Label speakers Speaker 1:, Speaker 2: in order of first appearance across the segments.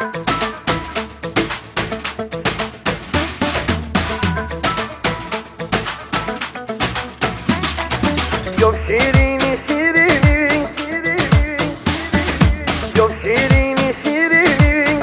Speaker 1: جفت شیرینی شیرینی جفت شیرینی شیرینی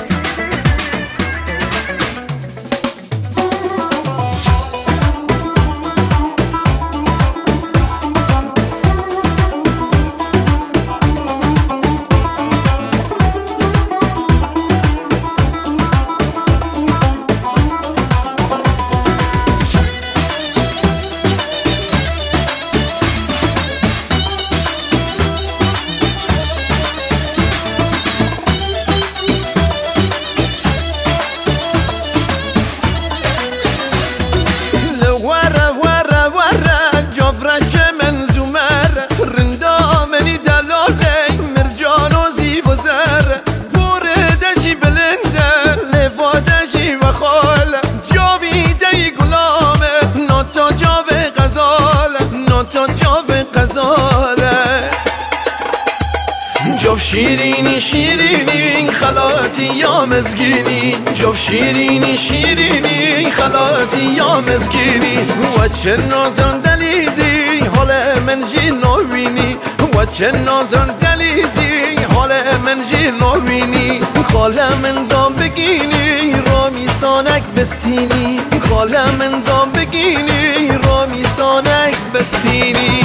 Speaker 1: جفت شیرینی شیرینی خلاتی یا مزگینی جفت شیرینی شیرینی خلاتی یا مزگینی و چه نازن دلیزی حال من جی نوینی و چه نازن دلیزی حال من جی نوینی خاله من دام بگینی رامی سانک بستینی خاله من دام بگینی رامی سانک بستینی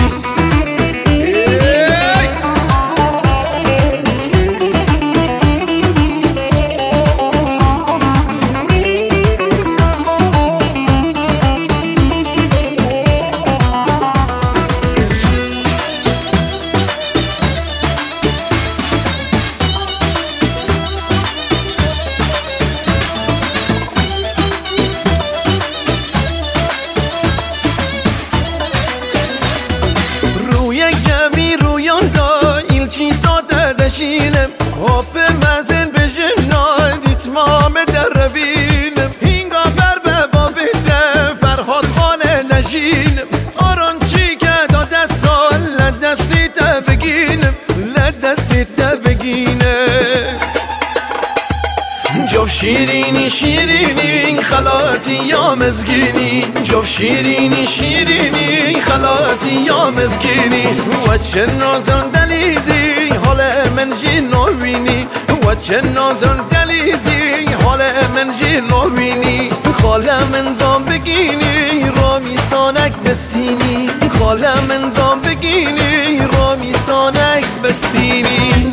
Speaker 1: دشینم هاپ مزن بجنای دیتمام در روینم هینگا بر به بابیده فرهاد خانه نشینم آران چی که دا دستان لدستی تا بگینم لدستی تا بگینم جفت شیرینی شیرینی خلاتی یا مزگینی جفت شیرینی شیرینی خلاتی یا مزگینی و چه نازن دلیزی حال من جی نوینی و چه نازن دلیزی حال من جی نوینی خاله من دام بگینی رامی سانک بستینی خاله من دام بگینی رامی سانک بستینی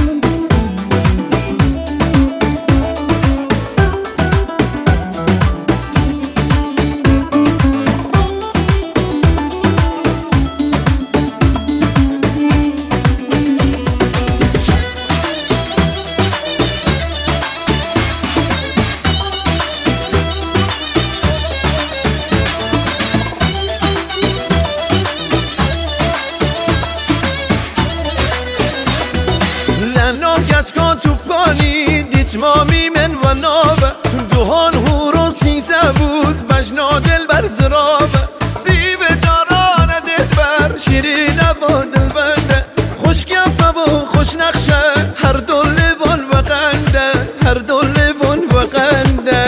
Speaker 1: تو پانی دیتمامی من و ناب دوهان هورو سیزه بود بجنا دل بر زراب سیب داران دل بر شیرین با دل بنده خوش گفته و خوش نقشه هر دو لیوان و قنده هر دو لیوان و قنده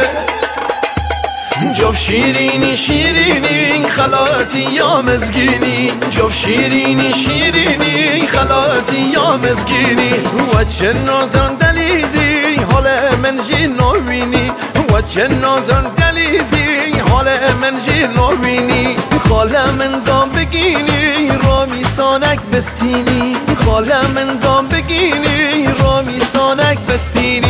Speaker 1: جفت شیرینی شیرینی خلاتی یا مزگینی جفت شیرینی شیرینی خلاتی یا مزگینی و چه نازن دلیزی حال من جی نوینی و چه نازن دلیزی حال من جی نوینی خاله من دام بگینی رامی سانک بستینی خاله من دام بگینی رامی سانک بستینی